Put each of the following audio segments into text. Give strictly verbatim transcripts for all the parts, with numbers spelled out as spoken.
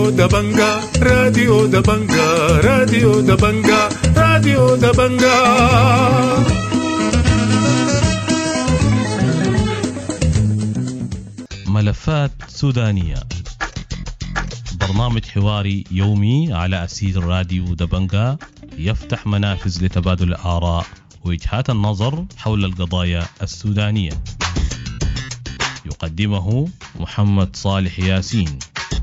راديو دبنجا راديو دبنجا راديو دبنجا راديو دبنجا. ملفات سودانية، برنامج حواري يومي على أسير راديو دبنجا يفتح منافذ لتبادل الآراء ووجهات النظر حول القضايا السودانية. يقدمه محمد صالح ياسين.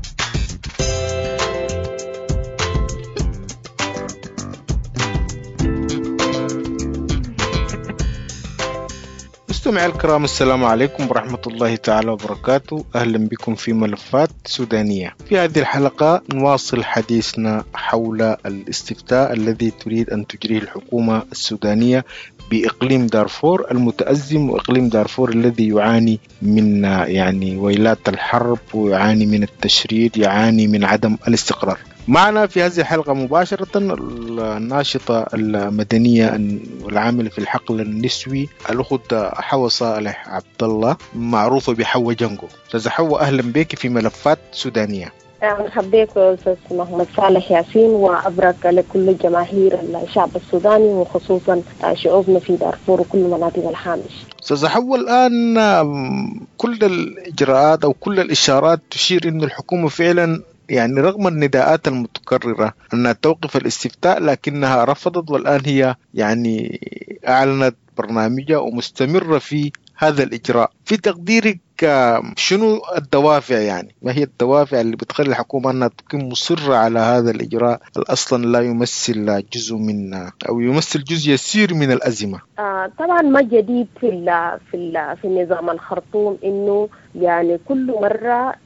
مستمعي الكرام، السلام عليكم ورحمة الله تعالى وبركاته. أهلا بكم في ملفات سودانية. في هذه الحلقة نواصل حديثنا حول الاستفتاء الذي تريد أن تجريه الحكومة السودانية بإقليم دارفور المتأزم، وإقليم دارفور الذي يعاني من يعني ويلات الحرب ويعاني من التشريد، يعاني من عدم الاستقرار. معنا في هذه الحلقة مباشرة الناشطة المدنية والعاملة في الحقل النسوي الأخت حواء صالح عبد الله، معروفة بحواء جنجو. أستاذة حواء، أهلا بك في ملفات سودانية. مرحبا بك أستاذ محمد صالح ياسين، وأبرك لكل جماهير الشعب السوداني وخصوصا شعوبنا في دارفور وكل مناطق الهامش. أستاذة حواء، الآن كل الإجراءات أو كل الإشارات تشير أن الحكومة فعلا يعني رغم النداءات المتكررة أنها توقف الاستفتاء لكنها رفضت، والآن هي يعني أعلنت برنامجها ومستمرة في هذا الإجراء. في تقديرك شنو الدوافع، يعني ما هي الدوافع اللي بتخلي الحكومة أنها تكون مصرة على هذا الإجراء أصلا لا يمثل جزء من أو يمثل جزء يسير من الأزمة؟ آه طبعا ما جديد في ال في ال في النظام الخرطوم إنه يعني كل مرة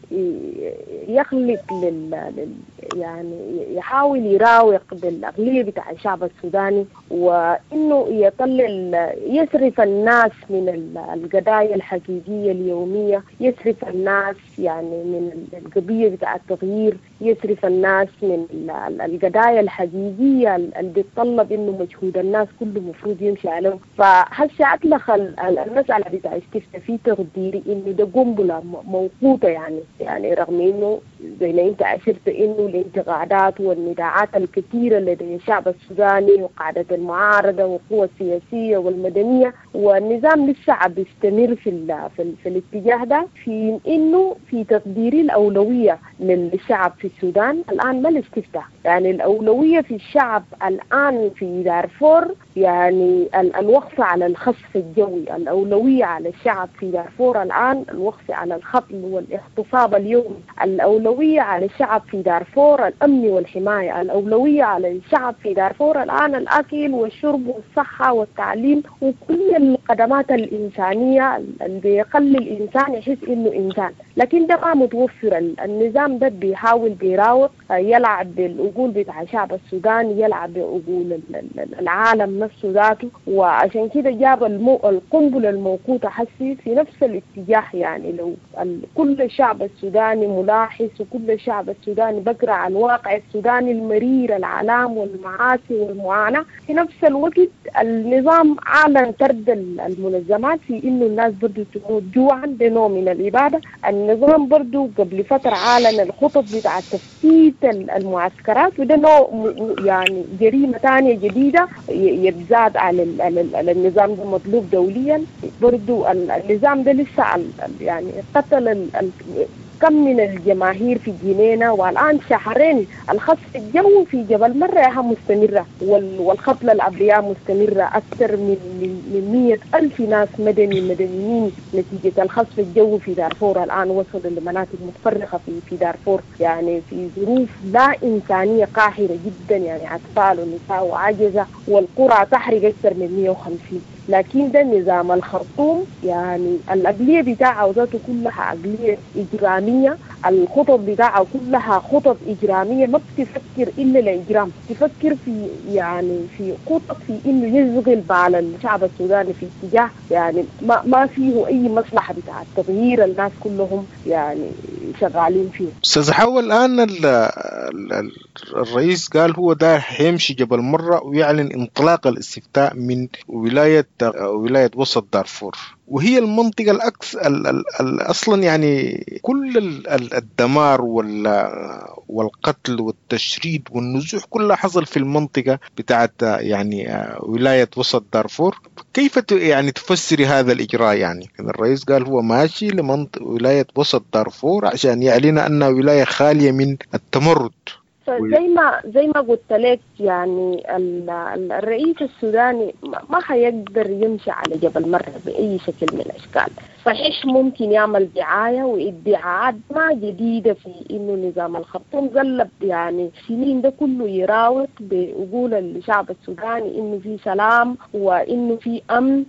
يخلق لل, لل يعني يحاول يراوغ بالأغلبية بتاع الشعب السوداني، وإنه يطلع يصرف الناس من القضايا الحقيقية اليومية، يصرف الناس يعني من القضية بتاع التغيير، يصرف الناس من القضايا الحقيقية اللي بتطلب إنه مجهود الناس كله مفروض يمشي عليه. فهسه أطلق المسألة بتاع استفتاء في تقديري إنه ده قنبلة موقوتة، يعني يعني رغم إنه زي ما أنت أشرت إنه الانتقادات والنداعات الكثيرة لدى الشعب السوداني وقاعدة المعارضة والقوى السياسية والمدنية والنظام لسه عم بيستمر في ال في, ال في الاتجاه ده، في إنه في تقديري الأولوية للشعب في السودان الآن ما الاستفتاء، يعني الأولوية في الشعب الآن في دارفور يعني الوقف على الخسف الجوي، الأولوية على الشعب في دارفور الآن الوقف على الخطل والاغتصاب اليومي، الأولوية على الشعب في دارفور الأمن والحماية، الأولوية على الشعب في دارفور الآن الأكل والشرب والصحة والتعليم وكل الخدمات الإنسانية اللي بيخلي الإنسان يحس إنه إنسان. لكن ده ما متوفر. النظام ده بيحاول بيراوغ يلعب بالعقول بتاع الشعب السوداني، يلعب بعقول العالم نفسه ذاته، وعشان كده جاب القنبلة الموقوتة حسي في نفس الاتجاه. يعني لو كل الشعب السوداني ملاحظ وكل الشعب السوداني بقرأ عن الواقع السوداني المرير، العلام والمعاصي والمعاناة، في نفس الوقت النظام أعلن ترد المنظمات في إنه الناس بدو تموت جوعا بنوع من الإبادة. النظام برضو قبل فترة أعلن الخطط بتاع تفتيت المعسكرات، وده نوع يعني جريمة ثانية جديدة يتزاد على النظام ده، مطلوب دوليا. برضو النظام ده لسه يعني قتل كم من الجماهير في جنينة، والآن شهرين الخسف الجوي في جبل مرة مستمرة، والخطلة الأبرياء مستمرة. أكثر من من مئة ألف ناس مدني مدنيين نتيجة الخسف الجوي في دارفور الآن وصلوا لمناطق متفرقة في في دارفور، يعني في ظروف لا إنسانية قاهرة جدا، يعني أطفال ونساء وعجزة، والقرى تحرق أكثر من مئة وخمسين. لكن ده نظام الخرطوم يعني الأقلية بتاعه ذاته كلها أقلية إجرامية، الخطط بتاعه كلها خطط إجرامية، ما بتفكر إلا الإجرام، تفكر في يعني في خطط في إنه يشغل بال الشعب السوداني في اتجاه يعني ما ما فيه أي مصلحة بتاع التغيير. الناس كلهم يعني شغالين فيه. أستاذ حوا، الآن ال ال الرئيس قال هو ده هيمشي جبل مرة ويعلن انطلاق الاستفتاء من ولاية ولاية وسط دارفور، وهي المنطقة الأكثر ال ال ال أصلا يعني كل ال الدمار والقتل والتشريد والنزوح كلها حصل في المنطقة بتاعت يعني ولاية وسط دارفور. كيف يعني تفسري هذا الإجراء؟ يعني الرئيس قال هو ماشي لمنطقة ولاية وسط دارفور عشان يعلن أنها ولاية خالية من التمرد. زي ما زي ما قلت لك يعني الرئيس السوداني ما حيقدر يمشي على جبل مرة بأي شكل من الأشكال. صحيح ممكن يعمل دعاية وادعاءات ما جديدة في إنه نظام الخرطوم غلب يعني سنين ده كله يراوغ بيقول الشعب السوداني إنه في سلام وإنه في أمن،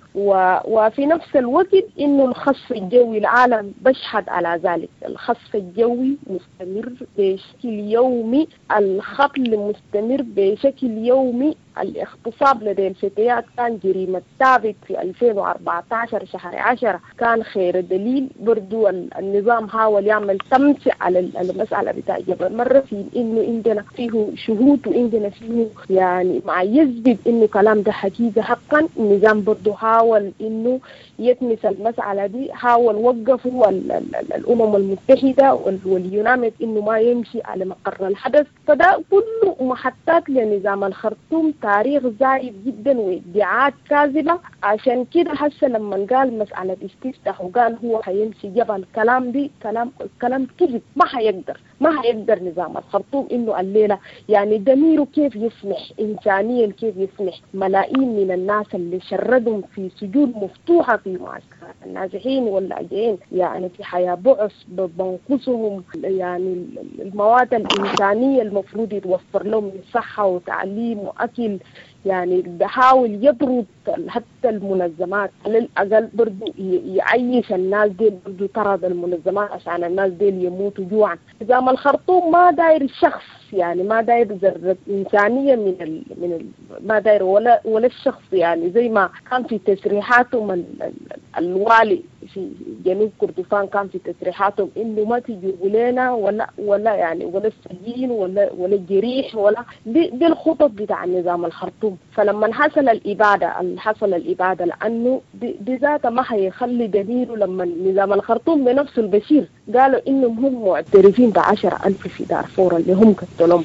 وفي نفس الوقت إنه الخصف الجوي العالم بشهد على ذلك. الخصف الجوي مستمر بشكل يومي، الخطل مستمر بشكل يومي، الاغتصاب لدى الفتيات كان جريمة ثابت في ألفين وأربعة عشر شهر عشرة، كان خير دليل. برضو النظام حاول يعمل تمسح على المسألة بتاع جبل مرة في إنه عندنا فيه شهود وعندنا فيه يعني ما يثبت إنه كلام ده حقيقة حقا. النظام برضو حاول إنه يتمس المسألة دي، حاول وقفوا الأمم المتحدة واليونامت إنه ما يمشي على مقر الحدث. فده كله محطات لنظام الخرطوم، تاريخ زايد جدا وادعاءات كاذبة. عشان كده هسه لما قال مسألة استفتاء وقال هو هيمشي جبل، كلام دي كلام كلام كذب. ما هيقدر ما هيقدر نظام الخرطوم إنه الليلة يعني ضميره كيف يسمح، إنسانيا كيف يسمح ملايين من الناس اللي شردهم في سجون مفتوحة في معسكرات النازحين واللاجئين يعني في حياة بعث بنقصهم يعني المواد الإنسانية المفروض يتوفر لهم من صحة وتعليم وأكل. يعني بحاول يضرب حتى المنظمات على الأقل برضو يعيش الناس دي، برضو طرد المنظمات عشان الناس دي يموتوا جوعا. نظام الخرطوم ما داير الشخص، يعني ما داير ذرة إنسانية من ال من ال ما داير ولا ولا الشخص. يعني زي ما كان في تصريحاتهم ال ال الوالي في جنوب كردفان كان في تصريحاتهم إنه ما تجيبوا لنا ولا ولا يعني ولا السجين ولا ولا الجريح ولا دي, دي الخطط بتاع نظام الخرطوم. فلما حصل الإبادة حصل الإبادة لأنه بذات ما هيخلي دليله. لما نظام الخرطوم بنفسه البشير قالوا إنهم هم معترفين بعشرة ألف في دارفور اللي هم كتلهم.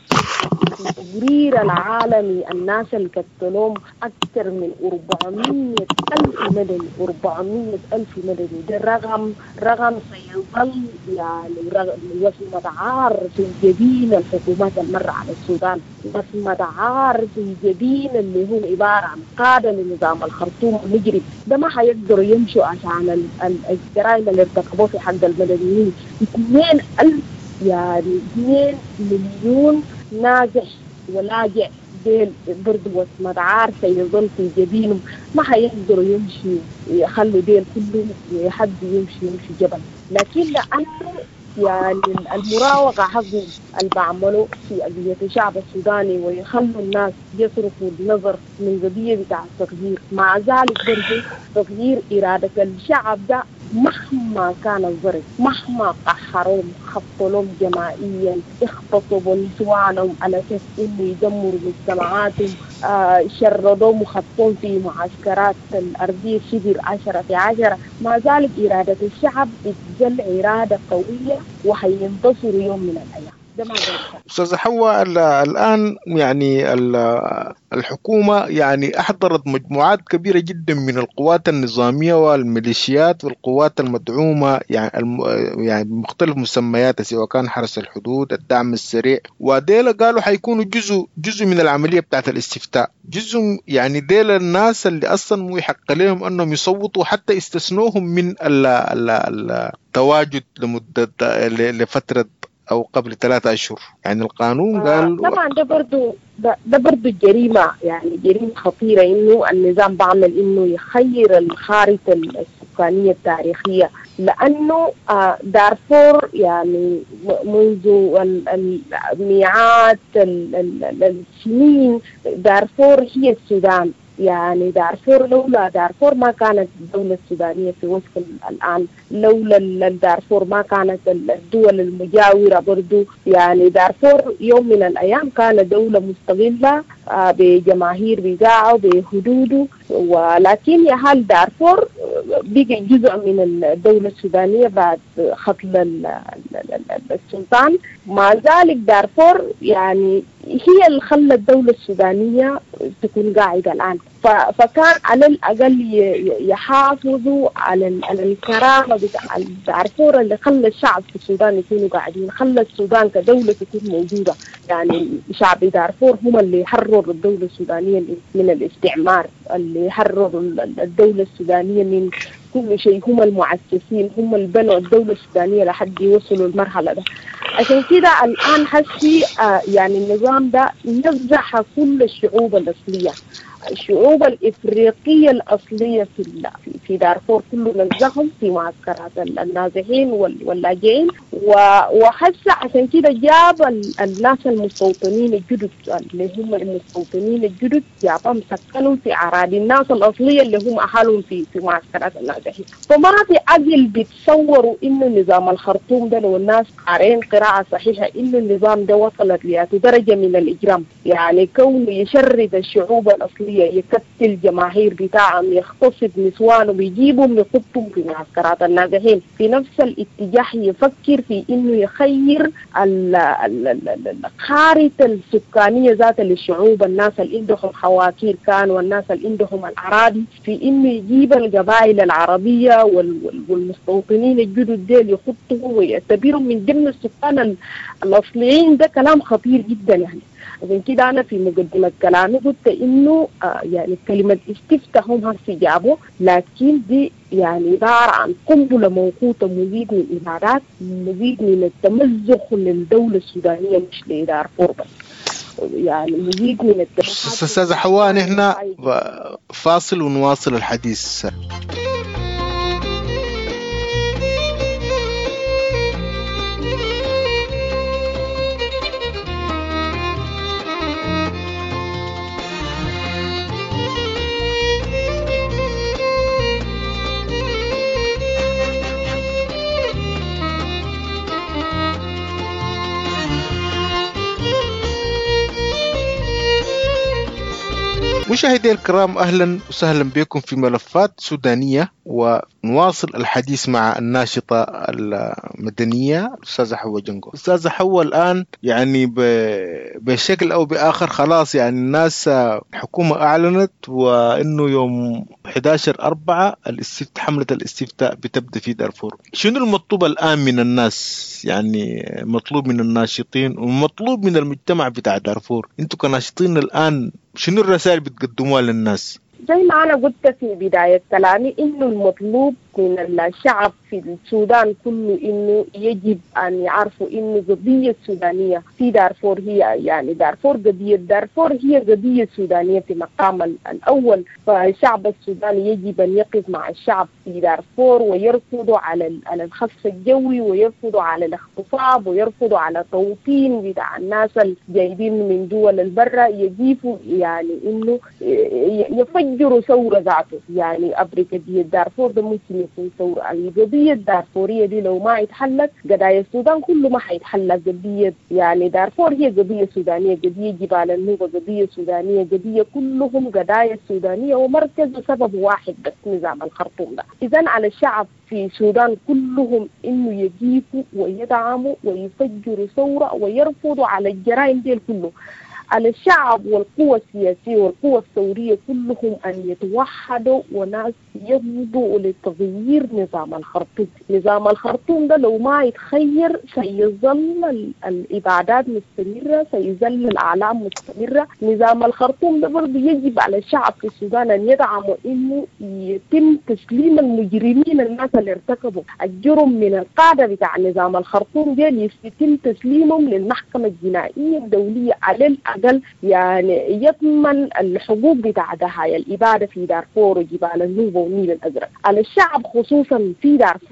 التقرير العالمي الناس اللي كتلهم أكثر من أربعمية ألف مدني، أربعمية ألف مدني. ده رقم رقم سيظل يعني وصمة عار في جبين الحكومات المرة على السودان، وصمة عار في جبين اللي هو عبارة عن قادة لنظام الخرطوم المجرم. ده ما حيقدروا يمشوا عشان الجرائم اللي ارتكبوه في حق المدنيين. اثنين ألف يعني اثنين مليون نازح ولاجئ ديل برضو وصمة عار سيظل في جبينهم. ما حيقدروا يمشوا يخلوا ديل كلهم حد يمشي يمشي جبل. لكن لأنه يعني المراوغة حقهم اللي بعملوا في قضية الشعب السوداني ويخلوا الناس يصرفوا النظر من قضية بتاع التغيير، مع ذلك برضو تغيير إرادة الشعب ده مهما كان الظرف، مهما قحروهم خطلهم جماعيا، اختصبوا نسوانهم على اساس انه يدمروا مجتمعاتهم، آه شردوهم وخطوهم في معسكرات الأرضية شبر عشرة في عشرة، مع ذلك إرادة الشعب بتظل إرادة قوية وحينتصروا يوم من الأيام. أستاذ حوا، الآن يعني الحكومة يعني أحضرت مجموعات كبيرة جدا من القوات النظامية والميليشيات والقوات المدعومة يعني يعني بمختلف مسمياتها، سواء كان حرس الحدود، الدعم السريع، وديل قالوا حيكونوا جزء جزء من العملية بتاعت الاستفتاء، جزء يعني ديل الناس اللي أصلا مو يحق لهم أنهم يصوتوا، حتى استثنوهم من التواجد لمدة لفترة أو قبل ثلاثة أشهر. يعني القانون قال آه طبعا ده برضو ده, ده برضو جريمة، يعني جريمة خطيرة إنه النظام بعمل إنه يخير الخارطة السكانية التاريخية، لأنه آه دارفور يعني منذ المئات السنين دارفور هي السودان، يعني دارفور لولا دارفور ما كانت الدولة السودانية في وصف الآن، لولا دارفور ما كانت الدول المجاورة برضو. يعني دارفور يوم من الأيام كان دولة مستقلة بجماهير بتاعه بحدوده، ولكن يهال دارفور بقى جزء من الدولة السودانية بعد خطل السلطان. مع ذلك دارفور يعني هي اللي خلت الدولة السودانية تكون قاعدة الآن، فكان على الأقل يحافظوا على الكرامة بتاع دارفور اللي خلى الشعب في السودان يكونوا قاعدين، خلى السودان كدولة تكون موجودة. يعني شعب دارفور هم اللي حرروا الدولة السودانية من الاستعمار، اللي حرروا الدولة السودانية من كل شيء، هم المؤسسين، هم اللي بنوا الدولة السودانية لحد يوصلوا المرحلة ده. عشان كده الآن حسي آه يعني النظام ده نزح كل الشعوب الأصلية، الشعوب الإفريقية الأصلية في في دارفور كله نزحهم في معسكرات النازحين واللاجئين، وحس عشان كده جاب الناس المستوطنين الجدد اللي هم المستوطنين الجدد، جابهم سكنوا في أراضي الناس الأصلية اللي هم أهلهم في في معسكرات النازحين. فما في عقل بيتصوروا إنه نظام الخرطوم ده لو الناس قارئين قراءة صحيحة إنه النظام ده وصلت لذاته درجة من الإجرام، يعني كونه يشرد الشعوب الأصلية، يكتل جماهير بتاعهم، يغتصب نسوان ويجيبهم يحطهم في معسكرات النازحين. في نفس الاتجاه يفكر في انه يخير الخارطة السكانية ذات للشعوب، الناس اللي عندهم حواكير كان والناس اللي عندهم الأراضي، في انه يجيب القبائل العربية والمستوطنين الجدد ديل يحطهم ويعتبرهم من ضمن السكان الأصليين. ده كلام خطير جدا. يعني عشان كده أنا في مقدمة كلامي قلت إنه آه يعني كلمة استفتاء هم هسي جابوا، لكن دي يعني عبارة عن قنبلة موقوتة، مزيد من الإبادات، مزيد من التمزق للدولة السودانية مش لدارفور بس، يعني مزيد من التمزق. أستاذة حواء نحن فاصل ونواصل الحديث. مشاهدي الكرام، أهلا وسهلا بكم في ملفات سودانية، ونواصل الحديث مع الناشطة المدنية الأستاذة حواء جنقو. أستاذة حواء الآن يعني بشكل أو بآخر خلاص يعني الناس الحكومة أعلنت وإنه يوم أحد عشر أربعة الاستفتاء حملة الاستفتاء بتبدأ في دارفور. شنو المطلوب الآن من الناس؟ يعني مطلوب من الناشطين ومطلوب من المجتمع بتاع دارفور. أنتوا كناشطين الآن شنو الرسائل بتقدموها للناس؟ زي ما أنا قلت في بداية كلامي إنه المطلوب من الشعب في السودان كله إنه يجب أن يعرفوا إنه قضية السودانية في دارفور هي يعني دارفور قضية دارفور هي قضية سودانية في مقام الأول. فالشعب السوداني يجب أن يقف مع الشعب في دارفور ويرفضوا على على الخصف الجوي، ويرفضوا على الاغتصاب، ويرفضوا على توطين بتاع الناس الجايبين من دول البرة، يجيبوا يعني إنه يفجروا ثورة ذاته. يعني أبري قضية دارفور ده ممكن يكون ثورة. القضية الدارفورية دي لو ما يتحلت قضايا السودان كله ما حيتحلت. قضية يعني دارفور هي قضية سودانية، قضية جبال النوبة قضية سودانية، قضية كلهم قضايا سودانية، ومركز سبب واحد بس نظام الخرطوم ده. إذن على الشعب في السودان كلهم إنه يجيبوا ويدعموا ويفجروا ثورة ويرفضوا على الجرائم دي كله. على الشعب والقوى السياسية والقوى الثورية كلهم أن يتوحدوا وناس يمضوا لتغيير نظام الخرطوم. نظام الخرطوم ده لو ما يتخير سيظل الإبادات مستمرة، سيظل الأعلام مستمرة. نظام الخرطوم ده برضه يجب على الشعب في السودان أن يدعموا إنه يتم تسليم المجرمين الناس اللي ارتكبوا الجرم من القاعدة بتاع نظام الخرطوم ده، يتم تسليمهم للمحكمة الجنائية الدولية على الأقل، يعني يضمن الحقوق بتاع ضحايا الإبادة في دارفور وجبال النوبة والنيل الأزرق. على الشعب خصوصا في دارفور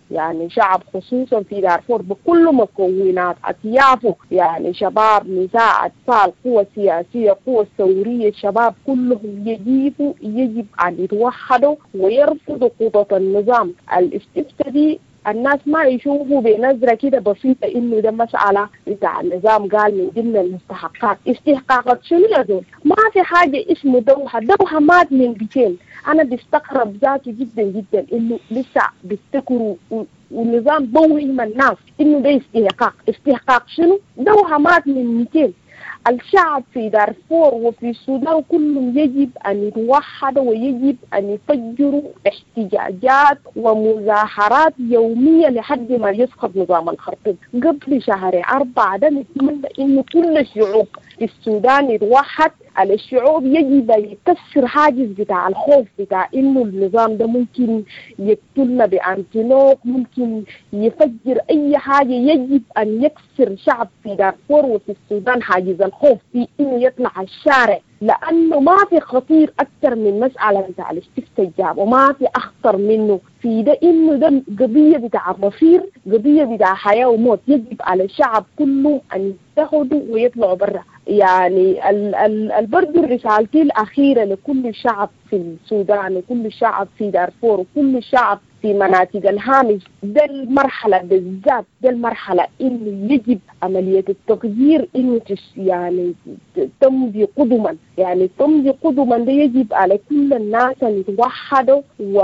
يعني شعب خصوصا في دارفور بكل مكونات أطيافه، يعني شباب، نساء، أطفال، قوة سياسية، قوة ثورية، شباب كلهم يجيبوا يجب أن يتوحدوا ويرفضوا خطط النظام الاستفتاء دي. الناس ما يشوفوا بنظرة كده بسيطة إنه ده مسألة بتاع النظام قال من ضمن المستحقات. استحقاقات شنو يا زول؟ ما في حاجة اسمه دوحة، دوحة مات من بيتين. أنا بستغرب ذاتي جدا جدا إنه لسه بيفتكروا والنظام بوهم الناس إنه ده استحقاق. استحقاق شنو؟ دوحة مات من مئتين. الشعب في دارفور وفي السودان كلهم يجب أن يتوحدوا ويجب أن يفجروا احتجاجات ومظاهرات يومية لحد ما يسقط نظام الخرطوم. قبل شهر أربعة ده نتمنى إنه كل الشعوب في السودان يتوحد. على الشعوب يجب أن يكسر حاجز بتاع الخوف بتاع إنه النظام ده ممكن يقتلنا بأنتلوك، ممكن يفجر أي حاجة. يجب أن يكسر شعب في دارفور وفي السودان حاجز الخوف في إنه يطلع الشارع، لأنه ما في خطير أكثر من مسألة بتاع الاستفتاء، وما في أخطر منه في ده. إنه ده قضية بتاع مصير، قضية بتاع حياة وموت. يجب على الشعب كله أن يتحدوا ويطلعوا برا. يعني ال ال البرد الرسالتي الأخيرة لكل شعب في السودان وكل شعب في دارفور وكل شعب في مناطق الهامش، ده المرحلة بالذات، ده المرحلة إنه يجب عملية التغيير إنه يعني تمضي قدما، يعني تمضي قدما. ده يجب على كل الناس أن يتوحدوا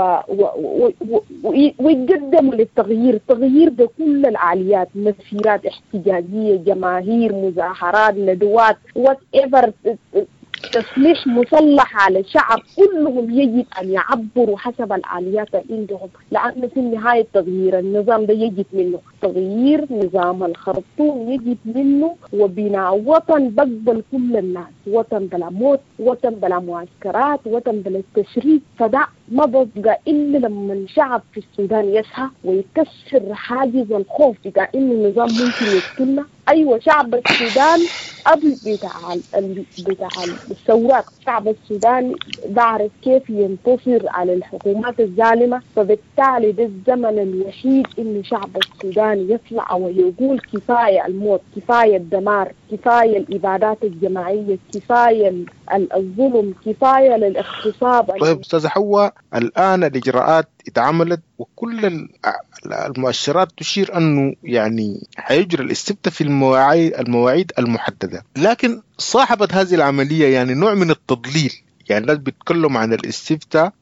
ويقدموا للتغيير. التغيير ده كل العاليات، مسيرات احتجاجية، جماهير، مظاهرات، ندوات، whatever، تسليح مسلح على الشعب، كلهم يجب أن يعبروا حسب الآليات اللي عندهم، لأن في النهاية تغيير النظام ده يجب منه تغيير نظام الخرطوم، يجب منه وبناء وطن بقبل كل الناس، وطن بلا موت، وطن بلا معسكرات، وطن بلا التشريد. فده ما بقى إلا لما الشعب في السودان يسعى ويكسر حاجز الخوف بتاع إنه النظام ممكن يقتلنا. أيوة، شعب السودان قبل بتاع بتاع الثورات، شعب السودان بعرف كيف ينتصر على الحكومات الظالمة. فبالتالي ده الزمن الوحيد إن شعب السودان يطلع ويقول كفاية الموت، كفاية الدمار، كفاية الإبادات الجماعية، كفاية الظلم، كفاية للاغتصاب. طيب أستاذ حواء، الآن الإجراءات اتعملت وكل المؤشرات تشير أنه يعني حيجرى الاستفتاء في المواعيد المواعيد المحددة، لكن صاحبة هذه العملية يعني نوع من التضليل. يعني الناس بيتكلم عن الاستفتاء،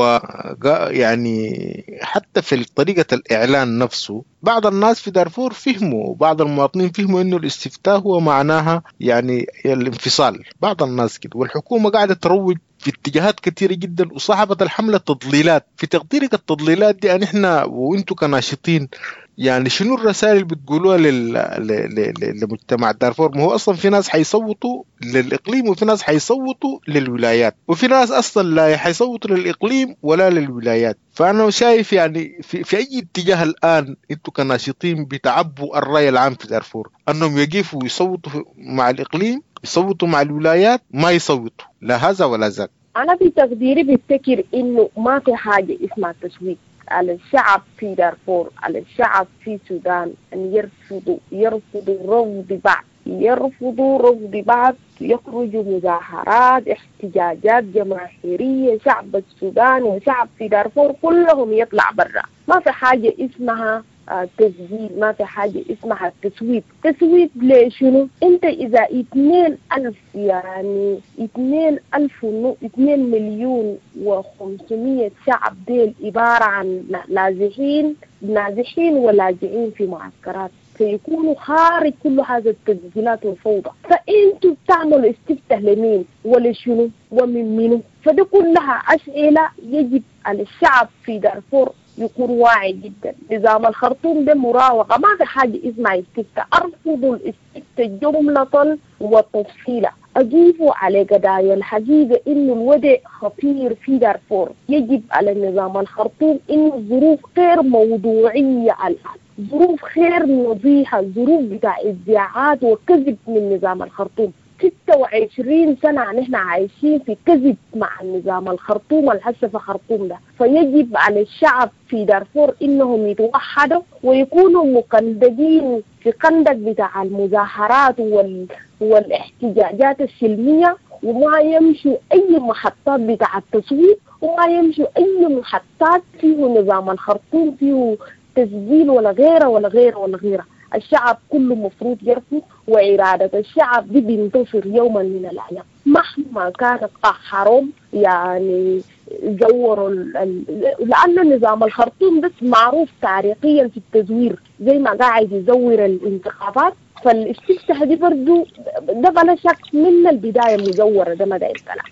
ويعني حتى في طريقة الإعلان نفسه بعض الناس في دارفور فهموا، بعض المواطنين فهموا إنه الاستفتاء هو معناها يعني الانفصال، بعض الناس كده. والحكومة قاعدة تروج في اتجاهات كثيرة جدا، وصاحبة الحملة تضليلات. في تقديرك التضليلات دي يعني احنا وانتو كناشطين يعني شنو الرسائل اللي بتقولوها لل... ل... ل... لمجتمع دارفور؟ ما هو اصلا في ناس حيصوتوا للاقليم، وفي ناس حيصوتوا للولايات، وفي ناس اصلا لا حيصوتوا للاقليم ولا للولايات. فانا شايف يعني في, في اي اتجاه الان انتوا كناشطين بتعبوا الراي العام في دارفور انهم يقفوا يصوتوا مع الاقليم، يصوتوا مع الولايات، ما يصوتوا لا هذا ولا ذاك. انا في تقديري بفتكر انه ما في حاجه اسمها تسويق على الشعب في دارفور، على الشعب في السودان ان يرفضوا يرفضوا رفض بعض، يرفضوا رفض بعض، يخرجوا مظاهرات، احتجاجات جماهيريه. شعب السودان وشعب في دارفور كلهم يطلع برا. ما في حاجه اسمها تسجيل، ما في حاجة اسمها تسويق. تسويق ليش؟ شنو؟ انت اذا اثنين الف يعني اثنين الف ونو اثنين مليون وخمسمية شعب ديل عبارة عن نازحين نازحين ولاجئين في معسكرات، سيكونوا خارج كل هذا التسجيلات والفوضى. فانتوا بتعملوا استفتاء لمين ولشنو ومن منو؟ فده كلها اسئلة يجب على الشعب في دارفور يكون واعي جدا. نظام الخرطوم ده مراوغة، ما في حاجة اسمها استفتاء. أرفضوا الاستفتاء جملة وتفصيلا، أجيبوا على قضايا الحقيقة إنه الوضع خطير في دارفور. يجب على نظام الخرطوم إنه الظروف غير موضوعية الآن، ظروف غير نظيفة، ظروف بتاع ادعاءات وكذب من نظام الخرطوم. ستة وعشرين سنة نحن عايشين في كذب مع النظام الخرطوم الحسفة خرطوم ده. فيجب على الشعب في دارفور إنهم يتوحدوا ويكونوا مقندقين في قندق بتاع المظاهرات وال... والاحتجاجات السلمية، وما يمشوا أي محطات بتاع التصويت، وما يمشوا أي محطات فيه نظام الخرطوم فيه تسجيل ولا غيره ولا غيره ولا غيره. الشعب كله مفروض يرفض، وإرادة الشعب دي بينتصر يوما من الأيام مهما كانت قهرهم. يعني زوروا ال... ال... لأن نظام الخرطوم بس معروف تاريخيا في التزوير، زي ما قاعد يزور الانتخابات. فالاستفتاء دي برضو ده بلا شك من البداية مزورة، ده ما ده الكلام،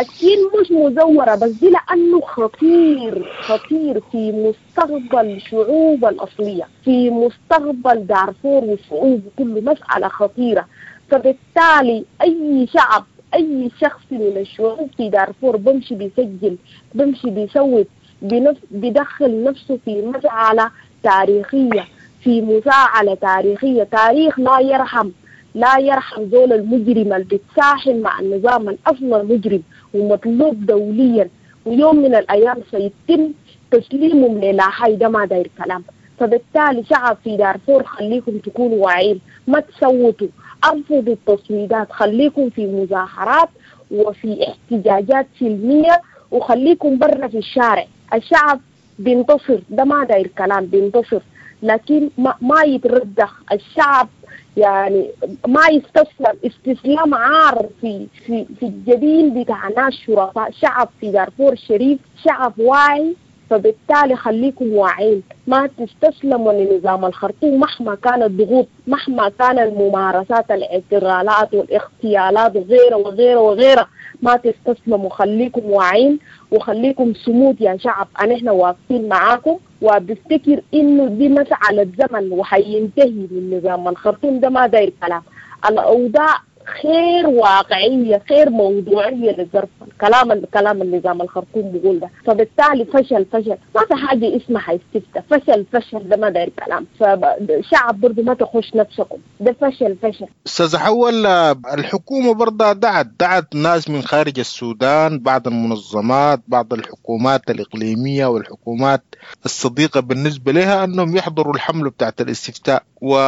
لكن مش مزورة بس دي لأنه خطير خطير في مستقبل الشعوب الأصلية، في مستقبل دارفور والشعوب كله، مسألة خطيرة. فبالتالي أي شعب أي شخص من الشعوب في دارفور بمشي بيسجل بمشي بيسوي بنفس بدخل نفسه في مسألة تاريخية، في مساعلة تاريخية. تاريخ لا يرحم لا يرحم زول المجرم اللي بتساحل مع النظام الأصل مجرم ومطلوب دوليا، ويوم من الأيام سيتم تسليمهم للاحي. ده ما داير كلام. فبالتالي شعب في دارفور خليكم تكونوا واعيين، ما تصوتوا، ارفضوا التصويتات، خليكم في مظاهرات وفي احتجاجات سلمية، وخليكم برا في الشارع. الشعب بينتصر، ده ما داير كلام، بينتصر، لكن ما, ما يتردخ الشعب، يعني ما يستسلم استسلام عار في في في الجبين بتاع ناس شرفاء. شعب في دارفور شريف، شعب واعي. فبالتالي خليكم واعين، ما تستسلموا لنظام الخرطوم مهما كانت الضغوط، مهما كان الممارسات الاعتقالات والاغتيالات وغيره وغيره وغيره. ما تستسلموا، خليكم واعين وخليكم صمود يا شعب. أنا إحنا واقفين معاكم، وبفتكر إنه دي مسألة زمن وحينتهي من نظام الخرطوم. ده ما داير كلام. الأوضاع خير واقعية، خير موضوعية للظرف. الكلام الكلام النظام الخرطوم بيقول ده. فبالتالي فشل فشل ما في حاجة اسمها استفتاء. فشل فشل ده ما داير كلام. فالشعب برضو ما تخش نفسكم، ده فشل فشل. أستاذ حول، الحكومة برضه دعت دعت ناس من خارج السودان، بعض المنظمات، بعض الحكومات الإقليمية والحكومات الصديقة بالنسبة لها أنهم يحضروا الحملة بتاعت الاستفتاء،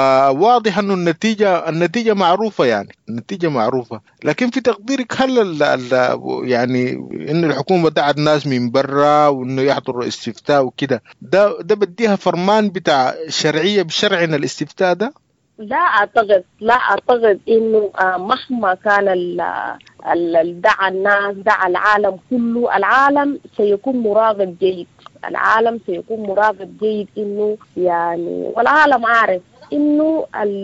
وواضح أنه النتيجة النتيجة معروفة، يعني النتيجة معروفة. لكن في تقديرك هل ال ال يعني إن الحكومة دعت ناس من برا وإنه يحضروا استفتاء وكده، ده ده بديها فرمان بتاع شرعية بشرعنا الاستفتاء ده؟ لا أعتقد لا أعتقد إنه مهما كان دعا الناس، دعا العالم كله، العالم سيكون مراقب جيد. العالم سيكون مراقب جيد إنه يعني، والعالم عارف إنه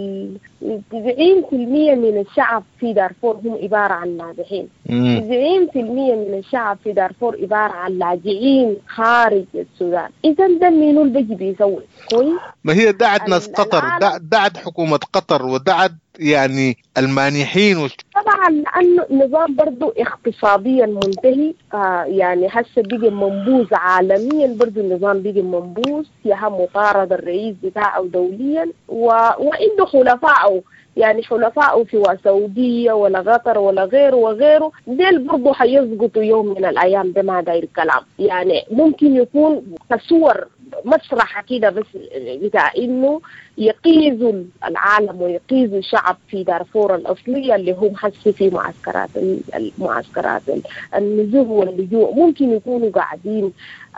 تسعين بالمئة من الشعب في دارفور هم عبارة عن نازحين. تسعين بالمئة من الشعب في دارفور عبارة عن لاجئين خارج السودان. إذا ده منو اللي بيجي بيسوي كويس؟ ما هي دعت ناس قطر، دعت حكومة قطر، ودعت يعني المانحين وش... طبعا لأنه نظام برضو اقتصاديا منتهي. آه يعني هسه بيجي منبوذ عالميا، برضو النظام بيجي منبوذ، يهم مطارد الرئيس بتاعه دوليا، و... وعنده حلفائه، يعني حلفائه سواء سعودية ولا قطر ولا غيره وغيره، ديل برضو حيسقطوا يوم من الأيام. ده ما داير الكلام. يعني ممكن يكون كصور مسرح كده بس بتاع إنه يقيزوا العالم ويقيزوا الشعب في دارفور الأصلية اللي هم حسوا في معسكرات المعسكرات النزوح واللجوء. ممكن يكونوا قاعدين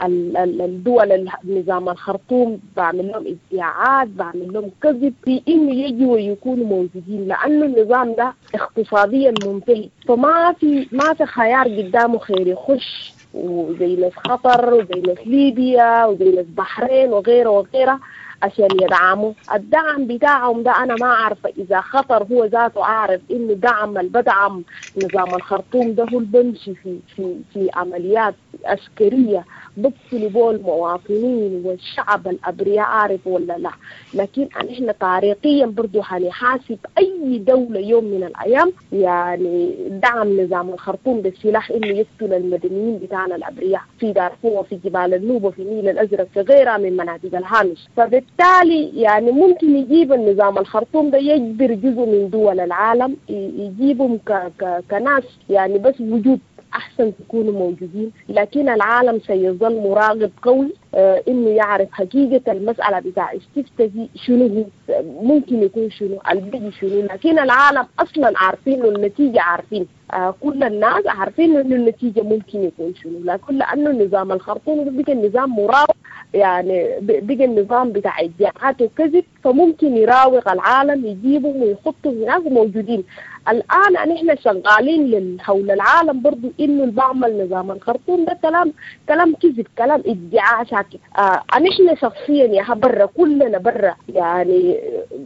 الدول النظام الخرطوم بعمل لهم ادعاءات، بعمل لهم كذب في إنه يجوا ويكونوا موجودين، لأنه النظام ده اقتصاديا منتهي. فما في ما في خيار قدامه خير يخش، وزي ناس قطر وزي ناس ليبيا وزي ناس بحرين وغيره وغيره عشان يدعموا. الدعم بتاعهم ده أنا ما أعرف إذا خطر هو ذاته عارف إنه دعم البدعم نظام الخرطوم ده هو بمشي في في في عمليات عسكرية بتصل بول المواطنين والشعب الأبرياء عارف ولا لا. لكن احنا تاريخيا برضو هنحاسب أي أي دولة يوم من الأيام يعني دعم نظام الخرطوم بالسلاح إنه يقتل المدنيين بتاعنا الأبرياء في دارفور وفي جبال النوبة وفي النيل الأزرق في غيرها من مناطق الهامش. فبالتالي يعني ممكن يجيب النظام الخرطوم ده يجبر جزء من دول العالم يجيبهم ك ك كناس يعني بس وجود أحسن تكونوا موجودين، لكن العالم سيظل مراقب قوي آه إنه يعرف حقيقة المسألة بتاع استفتاء شنو هو، ممكن يكون شنو البيجي شنو، لكن العالم أصلا عارفين النتيجة، عارفين آه كل الناس عارفين إنه النتيجة ممكن يكون شنو، لكن لأنه نظام الخرطوم بقى النظام مراقب يعني بقى النظام بتاع ادعاءات وكذب، فممكن يراوغ العالم يجيبهم ويحطهم هناك موجودين. الآن نحن شغالين حول العالم برضو إنه بعمل نظام الخرطوم ده كلام كلام كذب، كلام ادعاء شاكك. آه نحن شخصيا يا برا كلنا برا يعني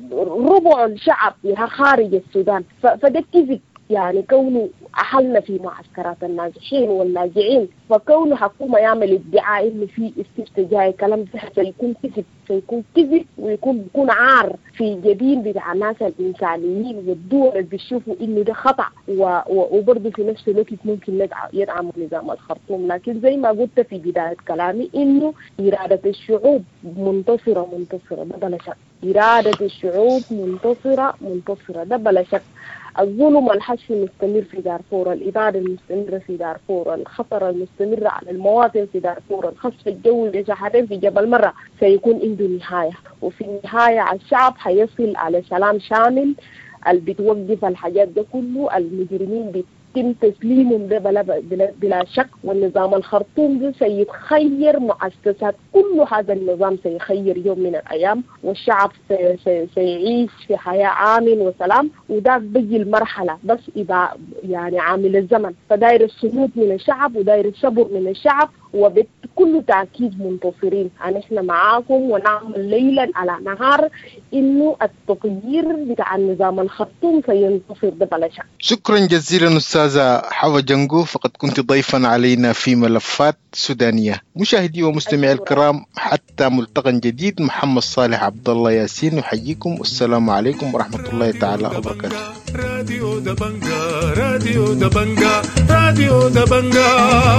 ربع الشعب يا خارج السودان، فده كذب يعني كونه أحلنا في معسكرات النازحين واللاجئين، فكونه حكومة يعمل ادعاء إنه في استفتاء جاي كلام ده سيكون كذب، سيكون كذب ويكون بيكون عار في جبين بتاع الناس الإنسانيين والدول اللي بيشوفوا إنه ده خطأ، وبرضه في نفس الوقت ممكن يدعموا نظام الخرطوم. لكن زي ما قلت في بداية كلامي إنه إرادة الشعوب منتصرة منتصرة ده بلا شك، إرادة الشعوب منتصرة منتصرة ده بلا شك. الظلم الحشي المستمر في دارفور، الإبادة المستمرة في دارفور، الخطر المستمر على المواطن في دارفور، الخصف الجوي بشحاتين في جبل مرة سيكون عنده نهاية، وفي النهاية الشعب حيصل على سلام شامل اللي بتوقف الحاجات ده كله، المجرمين بيتم تسليمهم ده بلا, بلا, بلا شك. والنظام الخرطوم ده سيتخير مؤسسات، كل هذا النظام سيخير يوم من الأيام، والشعب سي سي سيعيش في حياة آمن وسلام. وده بيجي المرحلة بس إذا يعني عامل الزمن، فداير الصمود من الشعب وداير الصبر من الشعب، وبكل تأكيد منتصرين. نحن معاكم ونعمل ليلا على نهار إنه التغيير بتاع النظام الخرطوم سينتصر ده بلا شك. شكرا جزيلا أستاذة حوا جنقو، فقد كنت ضيفا علينا في ملفات سودانية. مشاهدي ومستمعي الكرام، حتى ملتقى جديد، محمد صالح عبد الله ياسين يحييكم، والسلام عليكم ورحمة الله تعالى وبركاته. راديو دبنجا راديو دبنجا راديو دبنجا.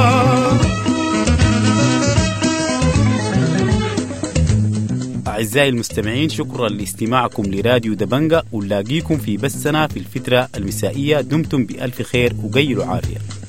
أعزائي المستمعين، شكرا لاستماعكم لراديو دبنجا، ونلاقيكم في بثنا في الفترة المسائية. دمتم بألف خير وقيلوا عافية.